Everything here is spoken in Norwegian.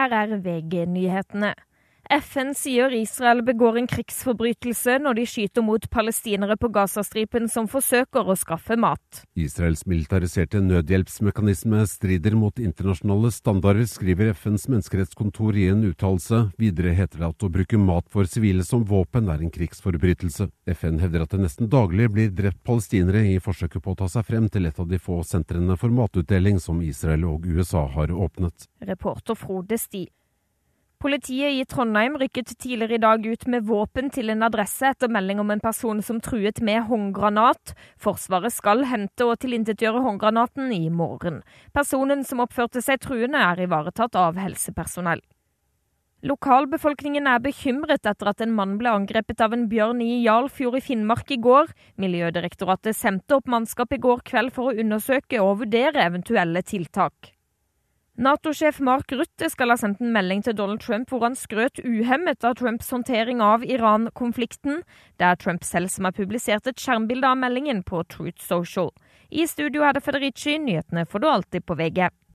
Her VG-nyhetene. FN sier Israel begår en krigsforbrytelse når de skyter mot palestinere på Gazastripen som forsøker å skaffe mat. Israels militariserte nødhjelpsmekanisme strider mot internasjonale standarder, skriver FNs menneskerettskontor i en uttalelse. Videre heter det at å bruke mat for sivile som våpen en krigsforbrytelse. FN hevder at det nesten daglig blir drept palestinere i forsøket på å ta seg frem til et av de få sentrene for matutdeling som Israel og USA har åpnet. Reporter Frode Sti. Politiet i Trondheim rykket tidligere i dag ut med våpen til en adresse etter melding om en person som truet med håndgranat. Forsvaret skal hente og tilintetgjøre håndgranaten i morgen. Personen som oppførte seg truende ivaretatt av helsepersonell. Lokalbefolkningen bekymret etter at en mann ble angrepet av en bjørn i Jarlfjord i Finnmark i går. Miljødirektoratet sendte opp mannskap i går kveld for å undersøke og vurdere eventuelle tiltak. NATO-sjef Mark Rutte skal ha sendt en melding til Donald Trump hvor han skrøt uhemmet av Trumps håndtering av Iran-konflikten. Det Trump selv som har publisert et skjermbilde av meldingen på Truth Social. I studio Federici, nyhetene får du alltid på VG.